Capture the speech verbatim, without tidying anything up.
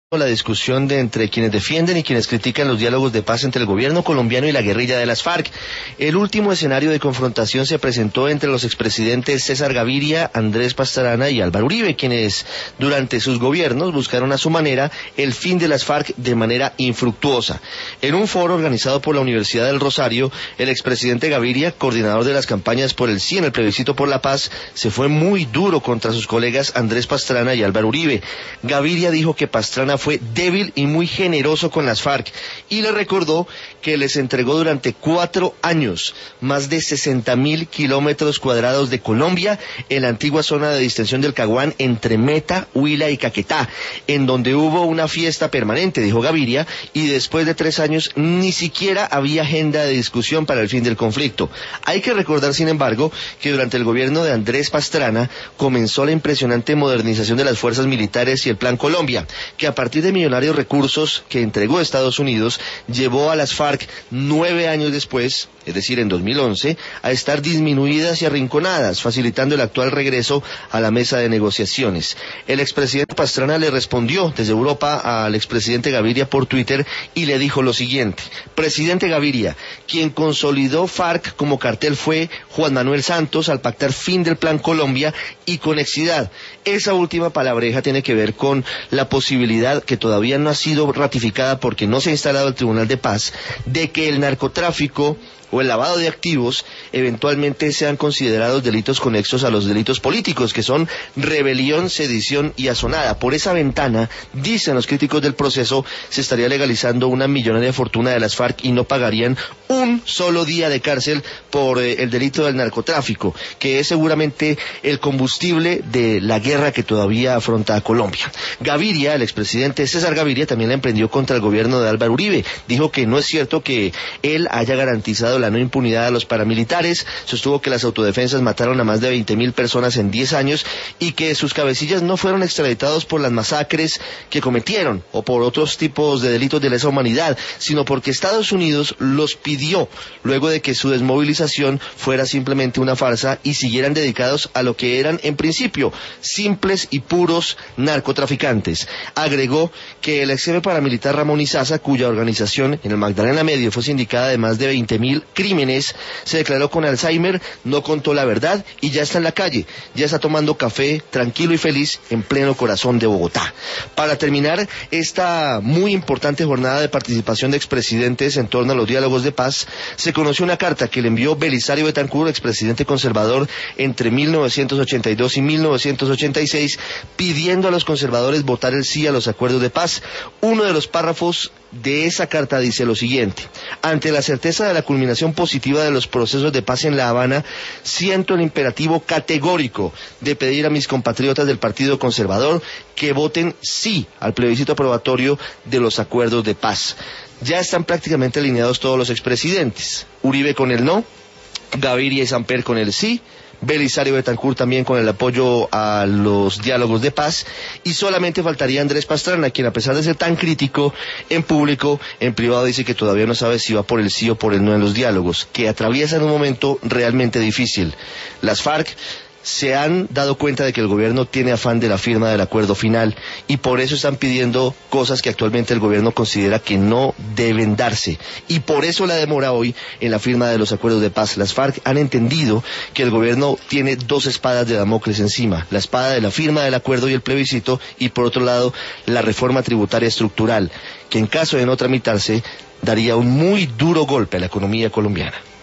La discusión de entre quienes defienden y quienes critican los diálogos de paz entre el gobierno colombiano y la guerrilla de las FARC. El último escenario de confrontación se presentó entre los expresidentes César Gaviria, Andrés Pastrana y Álvaro Uribe, quienes durante sus gobiernos buscaron a su manera el fin de las FARC de manera infructuosa. En un foro organizado por la Universidad del Rosario, el expresidente Gaviria, coordinador de las campañas por el sí en el plebiscito por la paz, se fue muy duro contra sus colegas Andrés Pastrana y Álvaro Uribe. Gaviria dijo que Pastrana fue débil y muy generoso con las FARC y le recordó que les entregó durante cuatro años más de sesenta mil kilómetros cuadrados de Colombia en la antigua zona de distensión del Caguán entre Meta, Huila y Caquetá, en donde hubo una fiesta permanente, dijo Gaviria, y después de tres años ni siquiera había agenda de discusión para el fin del conflicto. Hay que recordar, sin embargo, que durante el gobierno de Andrés Pastrana comenzó la impresionante modernización de las fuerzas militares y el Plan Colombia, que a partir de millonarios recursos que entregó Estados Unidos, llevó a las FARC nueve años después, es decir, en dos mil once, a estar disminuidas y arrinconadas, facilitando el actual regreso a la mesa de negociaciones. El expresidente Pastrana le respondió desde Europa al expresidente Gaviria por Twitter y le dijo lo siguiente: presidente Gaviria, quien consolidó FARC como cartel fue Juan Manuel Santos al pactar fin del Plan Colombia y conexidad. Esa última palabreja tiene que ver con la posibilidad, que todavía no ha sido ratificada porque no se ha instalado el Tribunal de Paz, de que el narcotráfico o el lavado de activos eventualmente sean considerados delitos conexos a los delitos políticos, que son rebelión, sedición y asonada. Por esa ventana, dicen los críticos del proceso, se estaría legalizando una millonaria fortuna de las FARC y no pagarían un solo día de cárcel por eh, el delito del narcotráfico, que es seguramente el combustible de la guerra que todavía afronta a Colombia. Gaviria, el expresidente César Gaviria, también la emprendió contra el gobierno de Álvaro Uribe. Dijo que no es cierto que él haya garantizado la no impunidad a los paramilitares, sostuvo que las autodefensas mataron a más de veinte mil personas en diez años y que sus cabecillas no fueron extraditados por las masacres que cometieron o por otros tipos de delitos de lesa humanidad, sino porque Estados Unidos los pidió luego de que su desmovilización fuera simplemente una farsa y siguieran dedicados a lo que eran en principio simples y puros narcotraficantes. Agregó que el ex jefe paramilitar Ramón Izaza, cuya organización en el Magdalena Medio fue sindicada de más de veinte mil crímenes, se declaró con Alzheimer, no contó la verdad y ya está en la calle, ya está tomando café tranquilo y feliz en pleno corazón de Bogotá. Para terminar esta muy importante jornada de participación de expresidentes en torno a los diálogos de paz, se conoció una carta que le envió Belisario Betancur, expresidente conservador entre mil novecientos ochenta y dos y mil novecientos ochenta y seis, pidiendo a los conservadores votar el sí a los acuerdos de paz. Uno de los párrafos de esa carta dice lo siguiente: ante la certeza de la culminación positiva de los procesos de paz en La Habana, siento el imperativo categórico de pedir a mis compatriotas del Partido Conservador que voten sí al plebiscito aprobatorio de los acuerdos de paz. Ya están prácticamente alineados todos los expresidentes: Uribe con el no, Gaviria y Samper con el sí, Belisario Betancur también con el apoyo a los diálogos de paz, y solamente faltaría Andrés Pastrana, quien a pesar de ser tan crítico en público, en privado dice que todavía no sabe si va por el sí o por el no en los diálogos, que atraviesan un momento realmente difícil. Las FARC se han dado cuenta de que el gobierno tiene afán de la firma del acuerdo final y por eso están pidiendo cosas que actualmente el gobierno considera que no deben darse, y por eso la demora hoy en la firma de los acuerdos de paz. Las FARC han entendido que el gobierno tiene dos espadas de Damocles encima: la espada de la firma del acuerdo y el plebiscito, y por otro lado la reforma tributaria estructural, que en caso de no tramitarse daría un muy duro golpe a la economía colombiana.